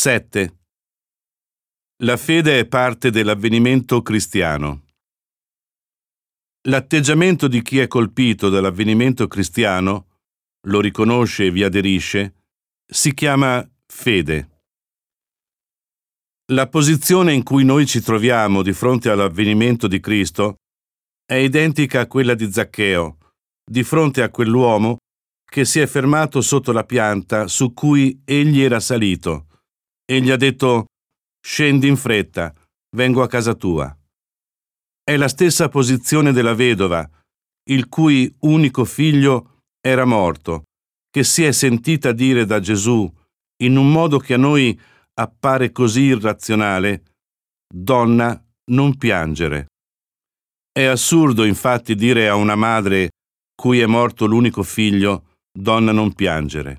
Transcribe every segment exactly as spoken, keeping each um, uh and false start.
sette. La fede è parte dell'avvenimento cristiano. L'atteggiamento di chi è colpito dall'avvenimento cristiano, lo riconosce e vi aderisce, si chiama fede. La posizione in cui noi ci troviamo di fronte all'avvenimento di Cristo è identica a quella di Zaccheo, di fronte a quell'uomo che si è fermato sotto la pianta su cui egli era salito e gli ha detto: «Scendi in fretta, vengo a casa tua». È la stessa posizione della vedova, il cui unico figlio era morto, che si è sentita dire da Gesù, in un modo che a noi appare così irrazionale: «Donna, non piangere». È assurdo infatti dire a una madre cui è morto l'unico figlio: «Donna, non piangere».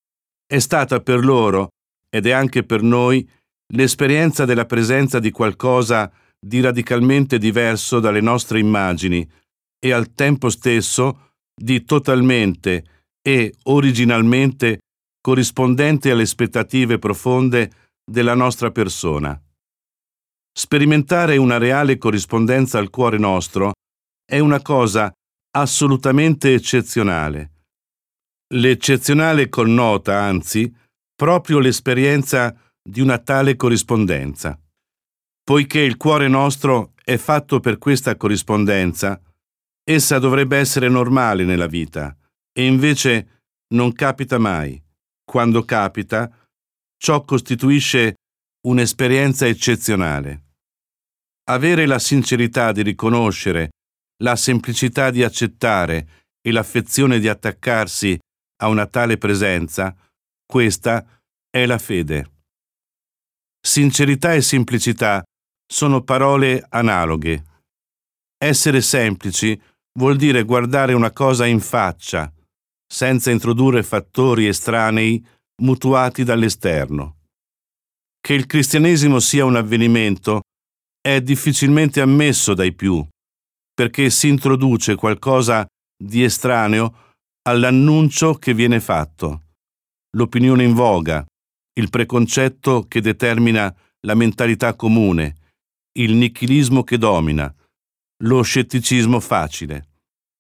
È stata per loro, ed è anche per noi, l'esperienza della presenza di qualcosa di radicalmente diverso dalle nostre immagini e al tempo stesso di totalmente e originalmente corrispondente alle aspettative profonde della nostra persona. Sperimentare una reale corrispondenza al cuore nostro è una cosa assolutamente eccezionale. L'eccezionale connota, anzi, proprio l'esperienza di una tale corrispondenza. Poiché il cuore nostro è fatto per questa corrispondenza, essa dovrebbe essere normale nella vita, e invece non capita mai. Quando capita, ciò costituisce un'esperienza eccezionale. Avere la sincerità di riconoscere, la semplicità di accettare e l'affezione di attaccarsi a una tale presenza, questa è la fede. Sincerità e semplicità sono parole analoghe. Essere semplici vuol dire guardare una cosa in faccia, senza introdurre fattori estranei mutuati dall'esterno. Che il cristianesimo sia un avvenimento è difficilmente ammesso dai più, perché si introduce qualcosa di estraneo all'annuncio che viene fatto, l'opinione in voga, il preconcetto che determina la mentalità comune, il nichilismo che domina, lo scetticismo facile.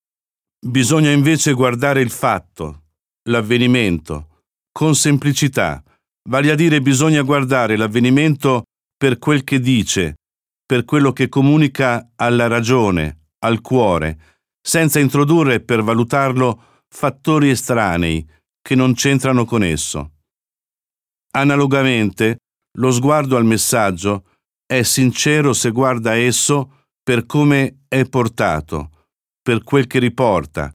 Bisogna invece guardare il fatto, l'avvenimento, con semplicità, vale a dire bisogna guardare l'avvenimento per quel che dice, per quello che comunica alla ragione, al cuore, senza introdurre per valutarlo fattori estranei che non c'entrano con esso. Analogamente, lo sguardo al messaggio è sincero se guarda esso per come è portato, per quel che riporta,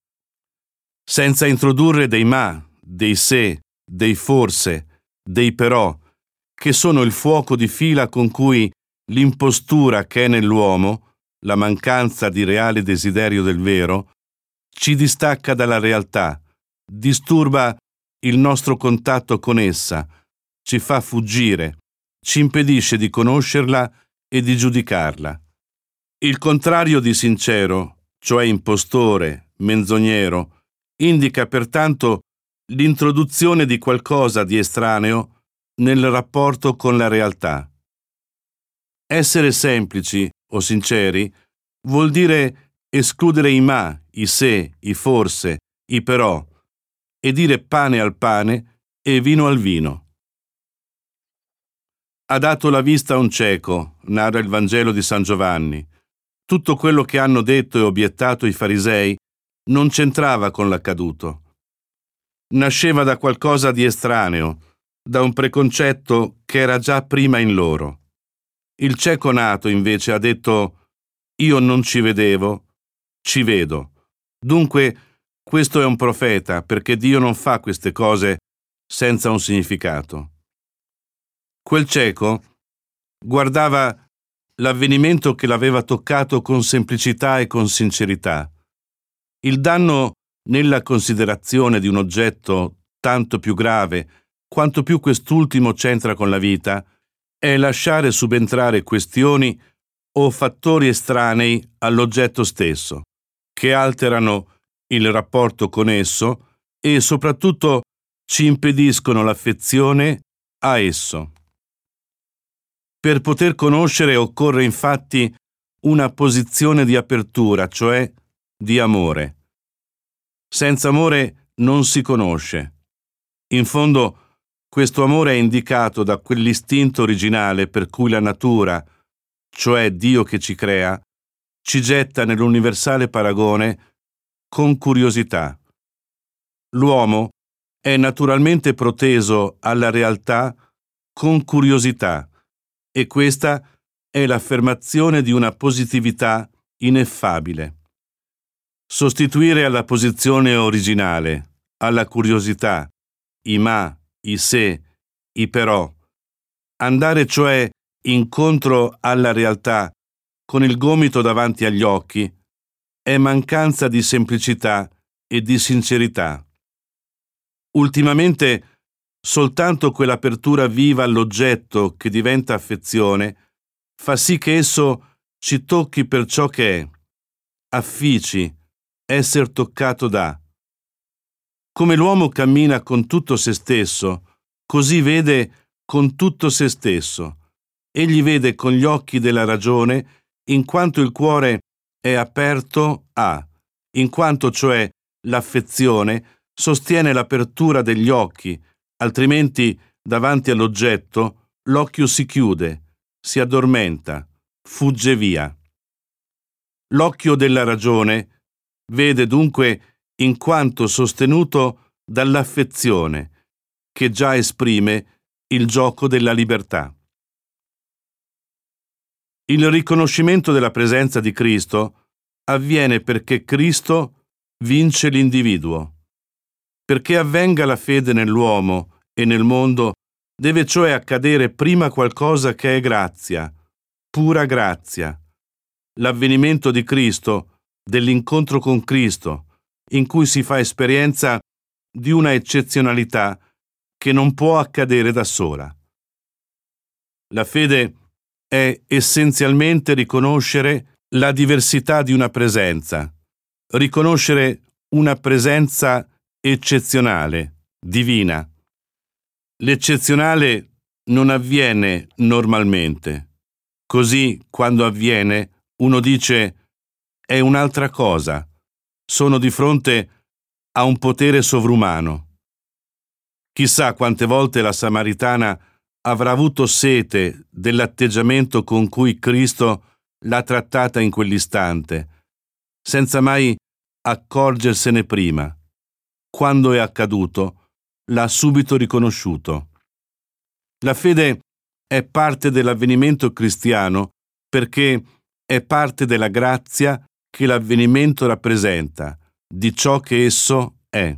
senza introdurre dei ma, dei se, dei forse, dei però, che sono il fuoco di fila con cui l'impostura che è nell'uomo, la mancanza di reale desiderio del vero, ci distacca dalla realtà, disturba il nostro contatto con essa, ci fa fuggire, ci impedisce di conoscerla e di giudicarla. Il contrario di sincero, cioè impostore, menzognero, indica pertanto l'introduzione di qualcosa di estraneo nel rapporto con la realtà. Essere semplici o sinceri vuol dire escludere i ma, i se, i forse, i però, e dire pane al pane e vino al vino. Ha dato la vista a un cieco, narra il Vangelo di San Giovanni. Tutto quello che hanno detto e obiettato i farisei non c'entrava con l'accaduto. Nasceva da qualcosa di estraneo, da un preconcetto che era già prima in loro. Il cieco nato, invece, ha detto: «Io non ci vedevo, ci vedo». Dunque, questo è un profeta, perché Dio non fa queste cose senza un significato. Quel cieco guardava l'avvenimento che l'aveva toccato con semplicità e con sincerità. Il danno nella considerazione di un oggetto tanto più grave quanto più quest'ultimo c'entra con la vita è lasciare subentrare questioni o fattori estranei all'oggetto stesso, che alterano il rapporto con esso e soprattutto ci impediscono l'affezione a esso. Per poter conoscere occorre infatti una posizione di apertura, cioè di amore. Senza amore non si conosce. In fondo, questo amore è indicato da quell'istinto originale per cui la natura, cioè Dio che ci crea, ci getta nell'universale paragone con curiosità. L'uomo è naturalmente proteso alla realtà con curiosità, e questa è l'affermazione di una positività ineffabile. Sostituire alla posizione originale, alla curiosità, i ma, i se, i però, andare cioè incontro alla realtà con il gomito davanti agli occhi, è mancanza di semplicità e di sincerità. Ultimamente, soltanto quell'apertura viva all'oggetto che diventa affezione fa sì che esso ci tocchi per ciò che è, affici, esser toccato da. Come l'uomo cammina con tutto se stesso, così vede con tutto se stesso. Egli vede con gli occhi della ragione, in quanto il cuore è aperto a, in quanto cioè l'affezione sostiene l'apertura degli occhi, altrimenti davanti all'oggetto l'occhio si chiude, si addormenta, fugge via. L'occhio della ragione vede dunque in quanto sostenuto dall'affezione, che già esprime il gioco della libertà. Il riconoscimento della presenza di Cristo avviene perché Cristo vince l'individuo. Perché avvenga la fede nell'uomo e nel mondo, deve cioè accadere prima qualcosa che è grazia, pura grazia, l'avvenimento di Cristo, dell'incontro con Cristo, in cui si fa esperienza di una eccezionalità che non può accadere da sola. La fede è essenzialmente riconoscere la diversità di una presenza, riconoscere una presenza eccezionale, divina. L'eccezionale non avviene normalmente. Così, quando avviene, uno dice: è un'altra cosa, sono di fronte a un potere sovrumano. Chissà quante volte la Samaritana avrà avuto sete dell'atteggiamento con cui Cristo l'ha trattata in quell'istante, senza mai accorgersene prima. Quando è accaduto, l'ha subito riconosciuto. La fede è parte dell'avvenimento cristiano perché è parte della grazia che l'avvenimento rappresenta, di ciò che esso è.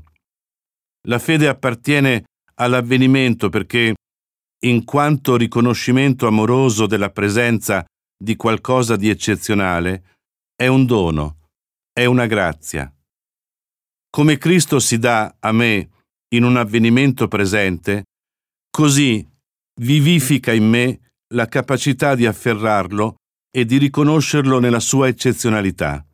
La fede appartiene all'avvenimento perché, in quanto riconoscimento amoroso della presenza di qualcosa di eccezionale, è un dono, è una grazia. Come Cristo si dà a me in un avvenimento presente, così vivifica in me la capacità di afferrarlo e di riconoscerlo nella sua eccezionalità.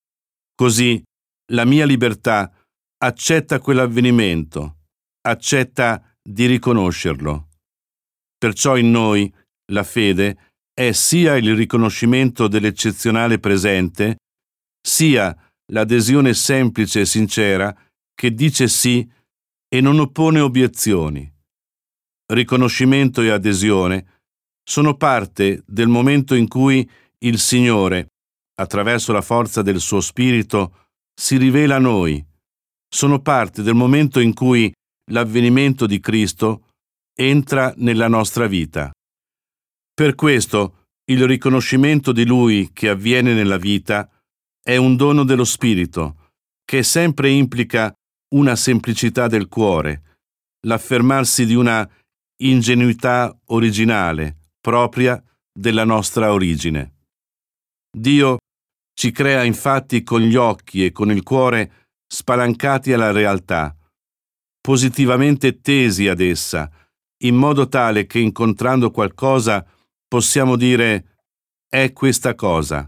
Così la mia libertà accetta quell'avvenimento, accetta di riconoscerlo. Perciò in noi la fede è sia il riconoscimento dell'eccezionale presente, sia l'adesione semplice e sincera che dice sì e non oppone obiezioni. Riconoscimento e adesione sono parte del momento in cui il Signore, attraverso la forza del suo Spirito, si rivela a noi. Sono parte del momento in cui l'avvenimento di Cristo entra nella nostra vita. Per questo il riconoscimento di Lui che avviene nella vita è un dono dello Spirito, che sempre implica una semplicità del cuore, l'affermarsi di una ingenuità originale, propria della nostra origine. Dio ci crea infatti con gli occhi e con il cuore spalancati alla realtà, positivamente tesi ad essa, in modo tale che incontrando qualcosa possiamo dire: è questa cosa.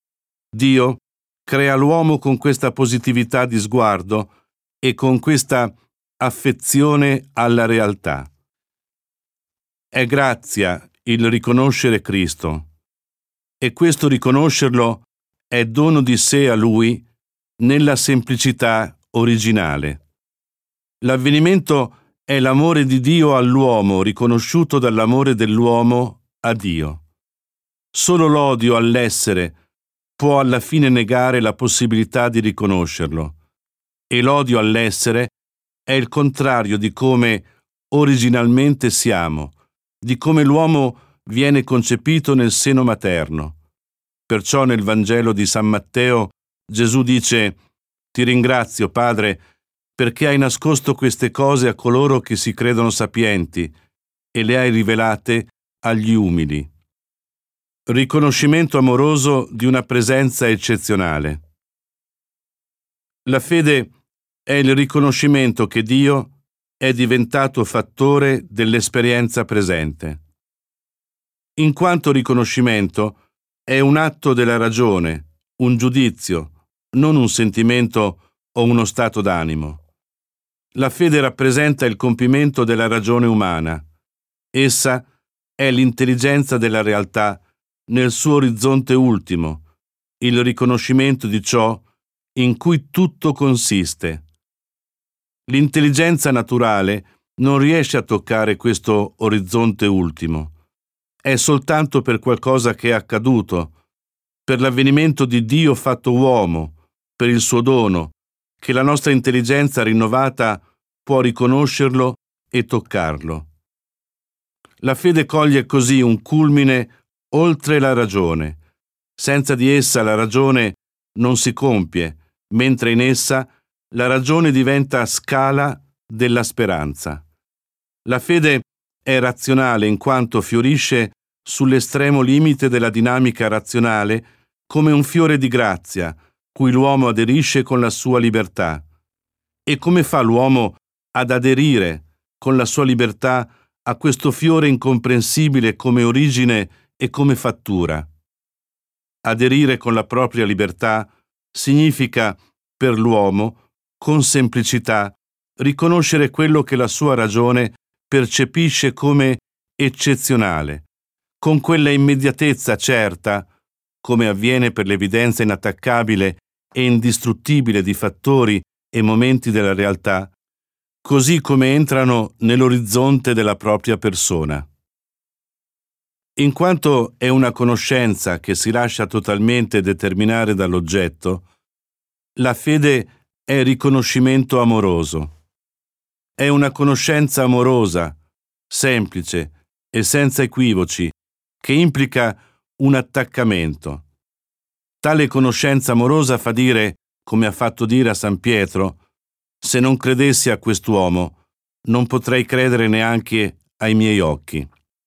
Dio crea l'uomo con questa positività di sguardo e con questa affezione alla realtà. È grazia il riconoscere Cristo. E questo riconoscerlo è dono di sé a Lui nella semplicità originale. L'avvenimento è l'amore di Dio all'uomo riconosciuto dall'amore dell'uomo a Dio. Solo l'odio all'essere può alla fine negare la possibilità di riconoscerlo, e l'odio all'essere è il contrario di come originalmente siamo, di come l'uomo viene concepito nel seno materno. Perciò nel Vangelo di San Matteo Gesù dice: «Ti ringrazio, Padre, perché hai nascosto queste cose a coloro che si credono sapienti e le hai rivelate agli umili». Riconoscimento amoroso di una presenza eccezionale. La fede è il riconoscimento che Dio è diventato fattore dell'esperienza presente. In quanto riconoscimento è un atto della ragione, un giudizio, non un sentimento o uno stato d'animo. La fede rappresenta il compimento della ragione umana. Essa è l'intelligenza della realtà nel suo orizzonte ultimo, il riconoscimento di ciò in cui tutto consiste. L'intelligenza naturale non riesce a toccare questo orizzonte ultimo. È soltanto per qualcosa che è accaduto, per l'avvenimento di Dio fatto uomo, per il suo dono, che la nostra intelligenza rinnovata può riconoscerlo e toccarlo. La fede coglie così un culmine oltre la ragione. Senza di essa la ragione non si compie, mentre in essa la ragione diventa scala della speranza. La fede è razionale in quanto fiorisce sull'estremo limite della dinamica razionale come un fiore di grazia, cui l'uomo aderisce con la sua libertà. E come fa l'uomo ad aderire con la sua libertà a questo fiore incomprensibile come origine e come fattura? Aderire con la propria libertà significa, per l'uomo, con semplicità, riconoscere quello che la sua ragione percepisce come eccezionale, con quella immediatezza certa, come avviene per l'evidenza inattaccabile e indistruttibile di fattori e momenti della realtà, così come entrano nell'orizzonte della propria persona. In quanto è una conoscenza che si lascia totalmente determinare dall'oggetto, la fede è riconoscimento amoroso. È una conoscenza amorosa, semplice e senza equivoci, che implica un attaccamento. Tale conoscenza amorosa fa dire, come ha fatto dire a San Pietro: «Se non credessi a quest'uomo, non potrei credere neanche ai miei occhi».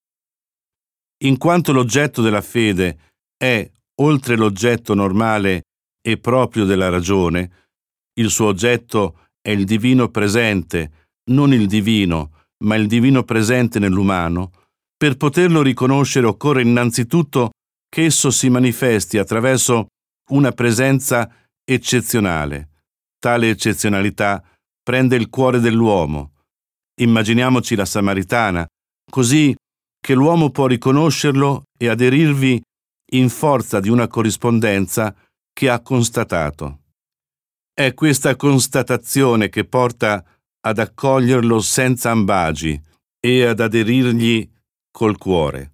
In quanto l'oggetto della fede è, oltre l'oggetto normale e proprio della ragione, il suo oggetto è il divino presente, non il divino, ma il divino presente nell'umano, per poterlo riconoscere occorre innanzitutto che esso si manifesti attraverso una presenza eccezionale. Tale eccezionalità prende il cuore dell'uomo. Immaginiamoci la Samaritana, così che l'uomo può riconoscerlo e aderirvi in forza di una corrispondenza che ha constatato. È questa constatazione che porta ad accoglierlo senza ambagi e ad aderirgli col cuore.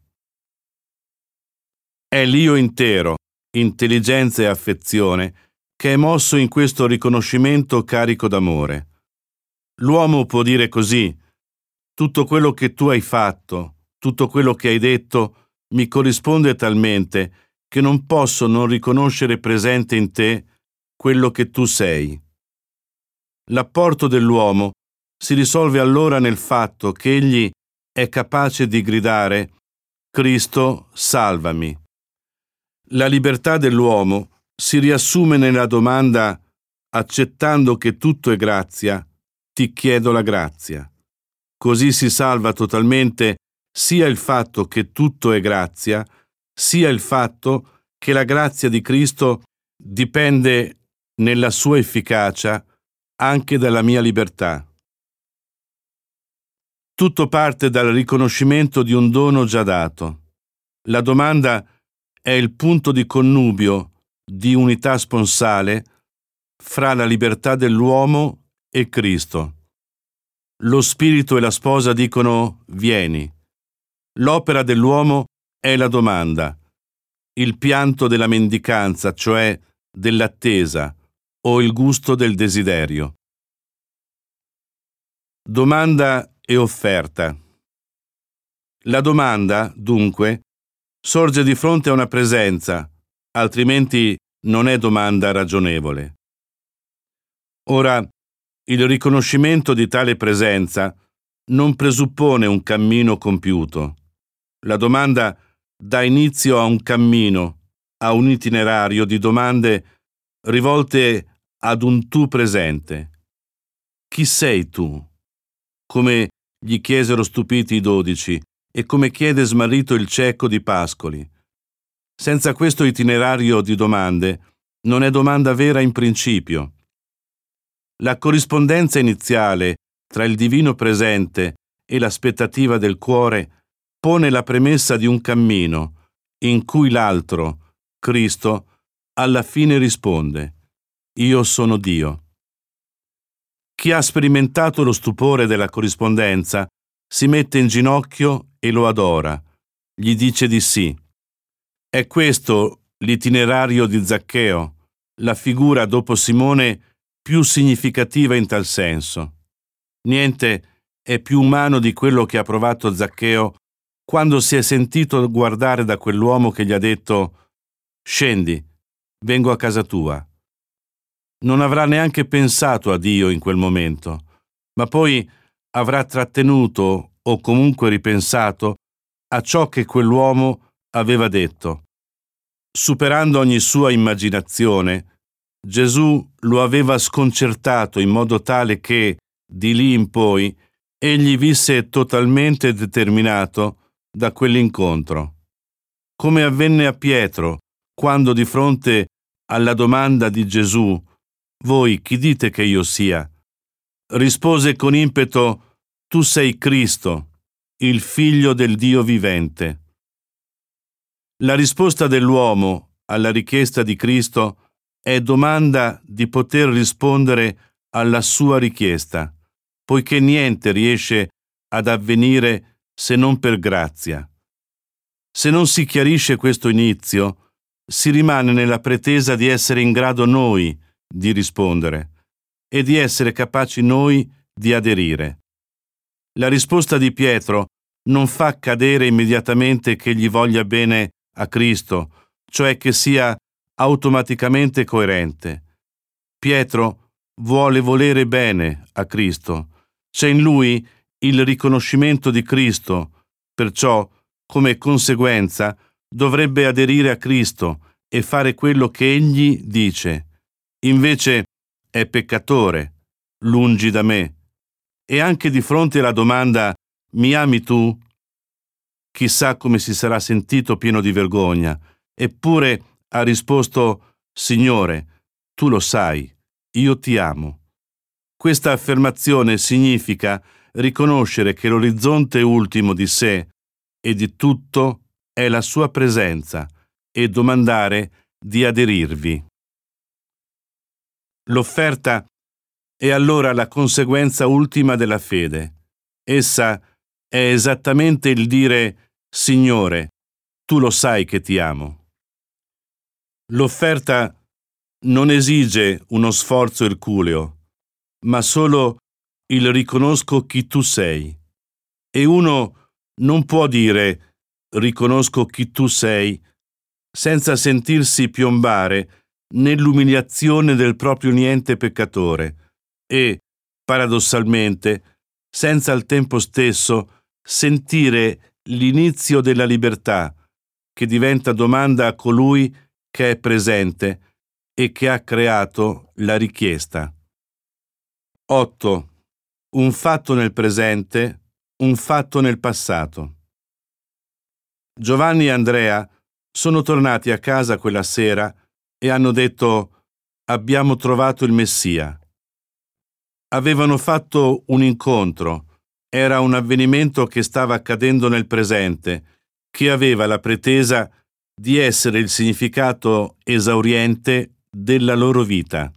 È l'io intero, intelligenza e affezione, che è mosso in questo riconoscimento carico d'amore. L'uomo può dire così: tutto quello che tu hai fatto, tutto quello che hai detto, mi corrisponde talmente che non posso non riconoscere presente in te quello che tu sei. L'apporto dell'uomo si risolve allora nel fatto che egli è capace di gridare: «Cristo, salvami». La libertà dell'uomo si riassume nella domanda: accettando che tutto è grazia, ti chiedo la grazia. Così si salva totalmente sia il fatto che tutto è grazia, sia il fatto che la grazia di Cristo dipende nella sua efficacia anche dalla mia libertà. Tutto parte dal riconoscimento di un dono già dato. La domanda è il punto di connubio, di unità sponsale, fra la libertà dell'uomo e Cristo. Lo spirito e la sposa dicono vieni. L'opera dell'uomo è la domanda, il pianto della mendicanza, cioè dell'attesa, o il gusto del desiderio. Domanda e offerta. La domanda, dunque, sorge di fronte a una presenza, altrimenti non è domanda ragionevole. Ora, il riconoscimento di tale presenza non presuppone un cammino compiuto. La domanda dà inizio a un cammino, a un itinerario di domande rivolte ad un tu presente. Chi sei tu? Come gli chiesero stupiti i dodici e come chiede smarrito il cieco di Pascoli. Senza questo itinerario di domande non è domanda vera in principio. La corrispondenza iniziale tra il divino presente e l'aspettativa del cuore pone la premessa di un cammino in cui l'altro, Cristo, alla fine risponde: Io sono Dio. Chi ha sperimentato lo stupore della corrispondenza si mette in ginocchio e lo adora, gli dice di sì. È questo l'itinerario di Zaccheo, la figura dopo Simone più significativa in tal senso. Niente è più umano di quello che ha provato Zaccheo quando si è sentito guardare da quell'uomo che gli ha detto «Scendi, vengo a casa tua». Non avrà neanche pensato a Dio in quel momento, ma poi avrà trattenuto o comunque ripensato a ciò che quell'uomo aveva detto. Superando ogni sua immaginazione, Gesù lo aveva sconcertato in modo tale che, di lì in poi, egli visse totalmente determinato da quell'incontro. Come avvenne a Pietro, quando di fronte alla domanda di Gesù «Voi chi dite che io sia?» rispose con impeto «Tu sei Cristo, il Figlio del Dio vivente». La risposta dell'uomo alla richiesta di Cristo è domanda di poter rispondere alla sua richiesta, poiché niente riesce ad avvenire se non per grazia. Se non si chiarisce questo inizio, si rimane nella pretesa di essere in grado noi di rispondere e di essere capaci noi di aderire. La risposta di Pietro non fa cadere immediatamente che gli voglia bene a Cristo, cioè che sia automaticamente coerente. Pietro vuole volere bene a Cristo. C'è in lui il riconoscimento di Cristo, perciò, come conseguenza, dovrebbe aderire a Cristo e fare quello che egli dice. Invece è peccatore, lungi da me. E anche di fronte alla domanda «Mi ami tu?» Chissà come si sarà sentito pieno di vergogna, eppure ha risposto «Signore, tu lo sai, io ti amo». Questa affermazione significa riconoscere che l'orizzonte ultimo di sé e di tutto è la sua presenza e domandare di aderirvi. L'offerta è allora la conseguenza ultima della fede. Essa è esattamente il dire «Signore, tu lo sai che ti amo». L'offerta non esige uno sforzo erculeo, ma solo il riconosco chi tu sei. E uno non può dire riconosco chi tu sei senza sentirsi piombare nell'umiliazione del proprio niente peccatore e, paradossalmente, senza al tempo stesso sentire l'inizio della libertà che diventa domanda a colui che è presente e che ha creato la richiesta. otto. Un fatto nel presente, un fatto nel passato. Giovanni e Andrea sono tornati a casa quella sera e hanno detto «Abbiamo trovato il Messia». Avevano fatto un incontro Era un avvenimento che stava accadendo nel presente, che aveva la pretesa di essere il significato esauriente della loro vita.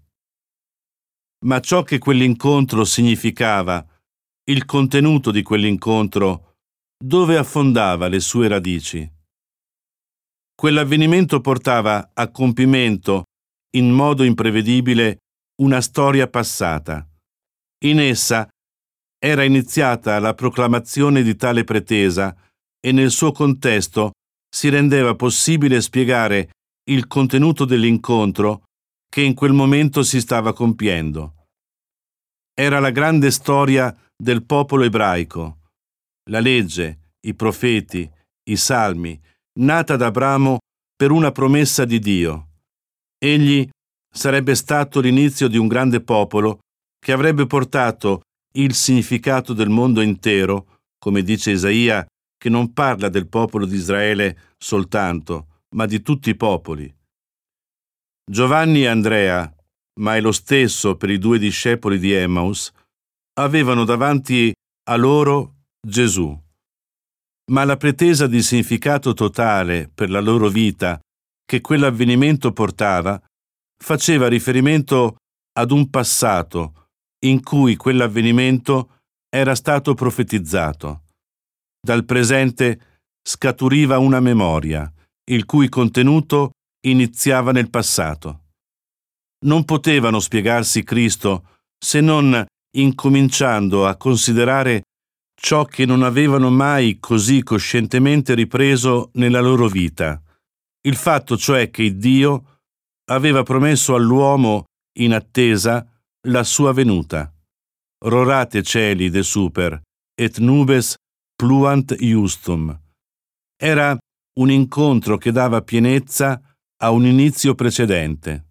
Ma ciò che quell'incontro significava, il contenuto di quell'incontro, dove affondava le sue radici? Quell'avvenimento portava a compimento, in modo imprevedibile, una storia passata. In essa era iniziata la proclamazione di tale pretesa e nel suo contesto si rendeva possibile spiegare il contenuto dell'incontro che in quel momento si stava compiendo. Era la grande storia del popolo ebraico, la legge, i profeti, i salmi, nata da Abramo per una promessa di Dio. Egli sarebbe stato l'inizio di un grande popolo che avrebbe portato il significato del mondo intero, come dice Isaia, che non parla del popolo di Israele soltanto, ma di tutti i popoli. Giovanni e Andrea, ma è lo stesso per i due discepoli di Emmaus, avevano davanti a loro Gesù. Ma la pretesa di significato totale per la loro vita che quell'avvenimento portava faceva riferimento ad un passato in cui quell'avvenimento era stato profetizzato. Dal presente scaturiva una memoria, il cui contenuto iniziava nel passato. Non potevano spiegarsi Cristo se non incominciando a considerare ciò che non avevano mai così coscientemente ripreso nella loro vita, il fatto cioè che Dio aveva promesso all'uomo in attesa la sua venuta. Rorate celi de super, et nubes pluant iustum. Era un incontro che dava pienezza a un inizio precedente.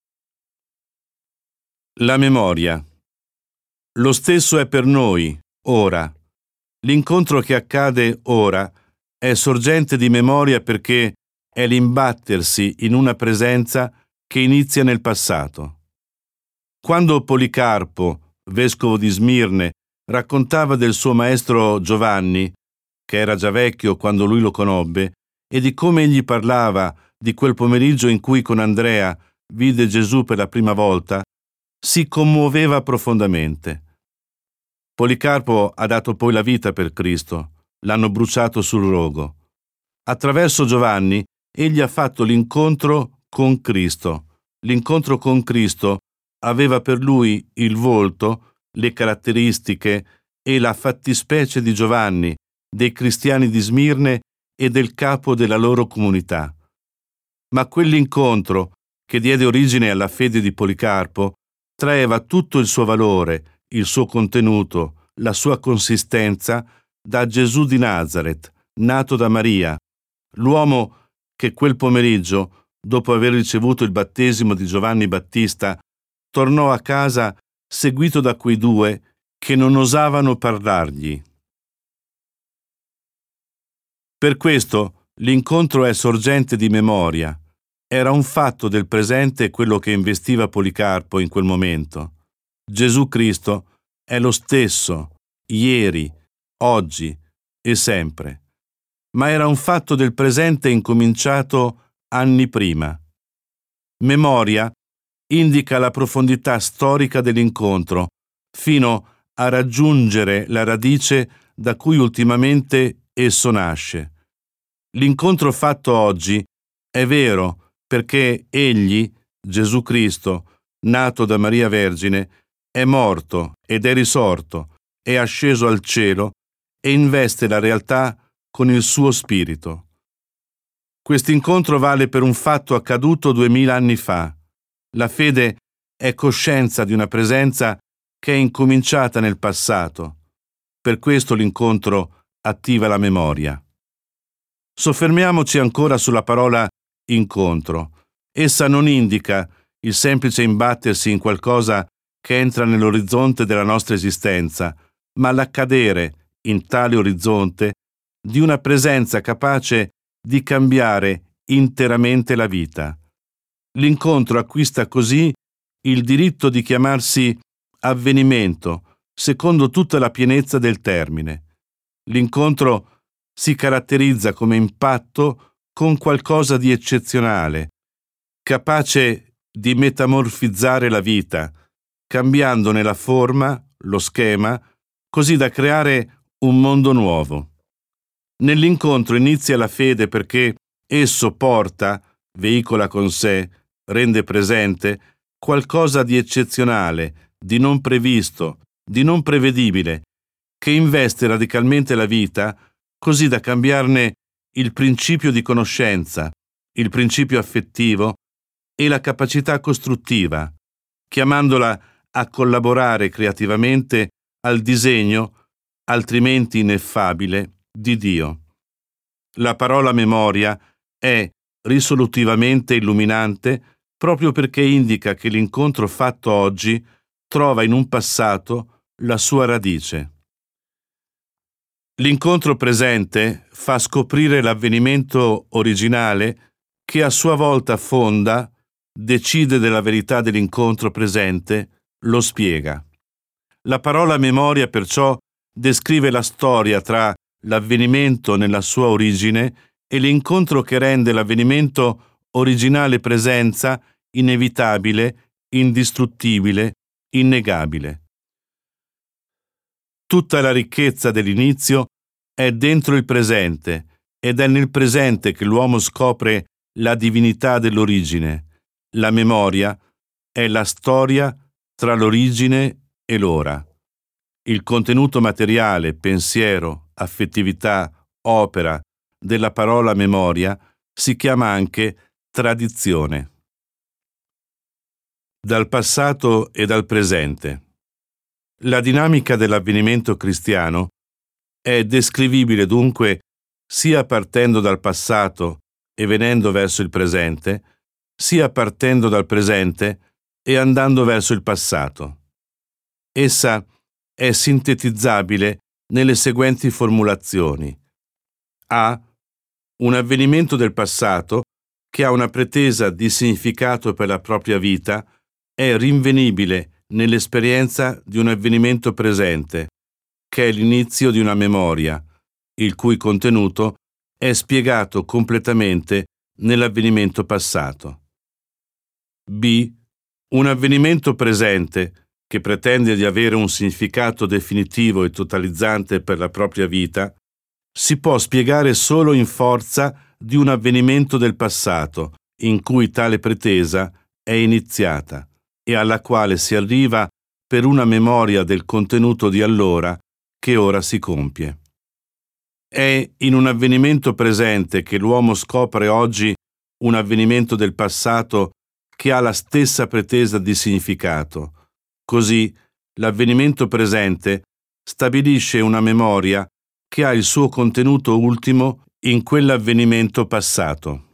La memoria. Lo stesso è per noi, ora. L'incontro che accade ora è sorgente di memoria perché è l'imbattersi in una presenza che inizia nel passato. Quando Policarpo, vescovo di Smirne, raccontava del suo maestro Giovanni, che era già vecchio quando lui lo conobbe, e di come egli parlava di quel pomeriggio in cui con Andrea vide Gesù per la prima volta, si commuoveva profondamente. Policarpo ha dato poi la vita per Cristo, l'hanno bruciato sul rogo. Attraverso Giovanni, egli ha fatto l'incontro con Cristo. L'incontro con Cristo aveva per lui il volto, le caratteristiche e la fattispecie di Giovanni, dei cristiani di Smirne e del capo della loro comunità. Ma quell'incontro, che diede origine alla fede di Policarpo, traeva tutto il suo valore, il suo contenuto, la sua consistenza da Gesù di Nazaret, nato da Maria, l'uomo che quel pomeriggio, dopo aver ricevuto il battesimo di Giovanni Battista, tornò a casa seguito da quei due che non osavano parlargli. Per questo l'incontro è sorgente di memoria. Era un fatto del presente quello che investiva Policarpo in quel momento. Gesù Cristo è lo stesso, ieri, oggi e sempre. Ma era un fatto del presente incominciato anni prima. Memoria indica la profondità storica dell'incontro, fino a raggiungere la radice da cui ultimamente esso nasce. L'incontro fatto oggi è vero perché egli, Gesù Cristo, nato da Maria Vergine, è morto ed è risorto, è asceso al cielo e investe la realtà con il suo spirito. Quest'incontro vale per un fatto accaduto duemila anni fa. La fede è coscienza di una presenza che è incominciata nel passato. Per questo l'incontro attiva la memoria. Soffermiamoci ancora sulla parola incontro. Essa non indica il semplice imbattersi in qualcosa che entra nell'orizzonte della nostra esistenza, ma l'accadere in tale orizzonte di una presenza capace di cambiare interamente la vita. L'incontro acquista così il diritto di chiamarsi avvenimento, secondo tutta la pienezza del termine. L'incontro si caratterizza come impatto con qualcosa di eccezionale, capace di metamorfizzare la vita, cambiandone la forma, lo schema, così da creare un mondo nuovo. Nell'incontro inizia la fede perché esso porta, veicola con sé, rende presente qualcosa di eccezionale, di non previsto, di non prevedibile, che investe radicalmente la vita così da cambiarne il principio di conoscenza, il principio affettivo e la capacità costruttiva, chiamandola a collaborare creativamente al disegno, altrimenti ineffabile, di Dio. La parola memoria è risolutivamente illuminante proprio perché indica che l'incontro fatto oggi trova in un passato la sua radice. L'incontro presente fa scoprire l'avvenimento originale che a sua volta fonda, decide della verità dell'incontro presente, lo spiega. La parola memoria perciò descrive la storia tra l'avvenimento nella sua origine e l'incontro che rende l'avvenimento originale presenza inevitabile, indistruttibile, innegabile. Tutta la ricchezza dell'inizio è dentro il presente ed è nel presente che l'uomo scopre la divinità dell'origine. La memoria è la storia tra l'origine e l'ora. Il contenuto materiale, pensiero, affettività, opera della parola memoria si chiama anche tradizione. Dal passato e dal presente. La dinamica dell'avvenimento cristiano è descrivibile dunque sia partendo dal passato e venendo verso il presente, sia partendo dal presente e andando verso il passato. Essa è sintetizzabile nelle seguenti formulazioni. A. Un avvenimento del passato che ha una pretesa di significato per la propria vita è rinvenibile nell'esperienza di un avvenimento presente, che è l'inizio di una memoria, il cui contenuto è spiegato completamente nell'avvenimento passato. B. Un avvenimento presente che pretende di avere un significato definitivo e totalizzante per la propria vita, si può spiegare solo in forza di un avvenimento del passato in cui tale pretesa è iniziata e alla quale si arriva per una memoria del contenuto di allora che ora si compie. È in un avvenimento presente che l'uomo scopre oggi un avvenimento del passato che ha la stessa pretesa di significato. Così l'avvenimento presente stabilisce una memoria che ha il suo contenuto ultimo in quell'avvenimento passato.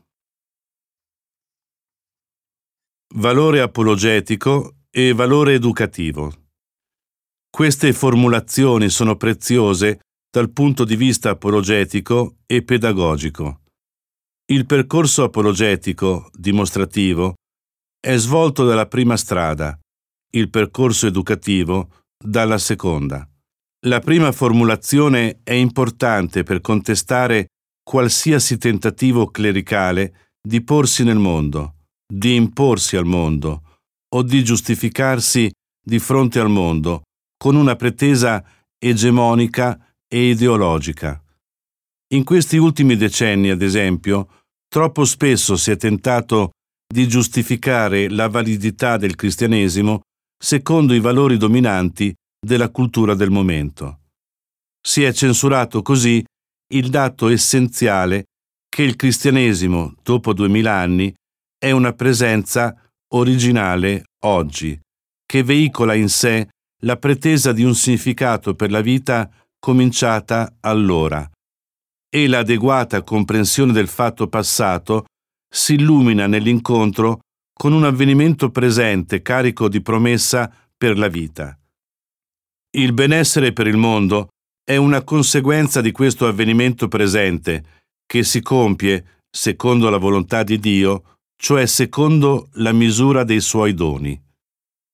Valore apologetico e valore educativo. Queste formulazioni sono preziose dal punto di vista apologetico e pedagogico. Il percorso apologetico, dimostrativo, è svolto dalla prima strada, il percorso educativo dalla seconda. La prima formulazione è importante per contestare qualsiasi tentativo clericale di porsi nel mondo, di imporsi al mondo o di giustificarsi di fronte al mondo con una pretesa egemonica e ideologica. In questi ultimi decenni, ad esempio, troppo spesso si è tentato di giustificare la validità del cristianesimo secondo i valori dominanti della cultura del momento. Si è censurato così il dato essenziale che il cristianesimo, dopo duemila anni, è una presenza originale oggi, che veicola in sé la pretesa di un significato per la vita cominciata allora, e l'adeguata comprensione del fatto passato si illumina nell'incontro con un avvenimento presente carico di promessa per la vita. Il benessere per il mondo è una conseguenza di questo avvenimento presente che si compie secondo la volontà di Dio, cioè secondo la misura dei suoi doni.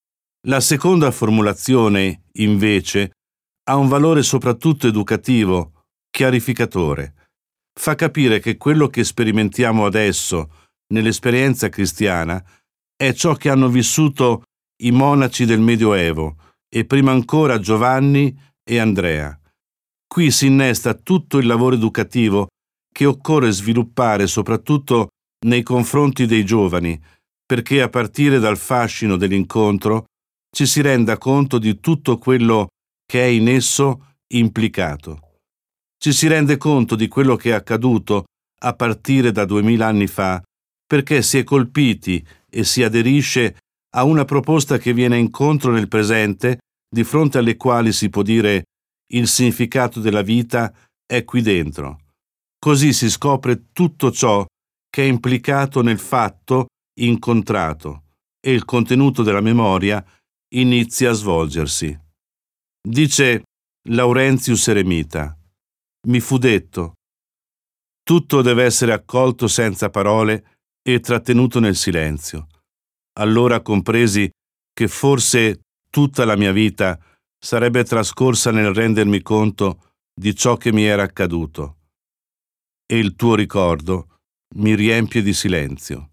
La seconda formulazione, invece, ha un valore soprattutto educativo, chiarificatore. Fa capire che quello che sperimentiamo adesso nell'esperienza cristiana è ciò che hanno vissuto i monaci del Medioevo e prima ancora Giovanni e Andrea. Qui si innesta tutto il lavoro educativo che occorre sviluppare soprattutto nei confronti dei giovani, perché a partire dal fascino dell'incontro ci si renda conto di tutto quello che è in esso implicato. Ci si rende conto di quello che è accaduto a partire da duemila anni fa, perché si è colpiti e si aderisce a una proposta che viene incontro nel presente, di fronte alle quali si può dire il significato della vita è qui dentro. Così si scopre tutto ciò che è implicato nel fatto incontrato e il contenuto della memoria inizia a svolgersi. Dice Laurentius Eremita: mi fu detto, tutto deve essere accolto senza parole e trattenuto nel silenzio. Allora compresi che forse tutta la mia vita sarebbe trascorsa nel rendermi conto di ciò che mi era accaduto. E il tuo ricordo mi riempie di silenzio.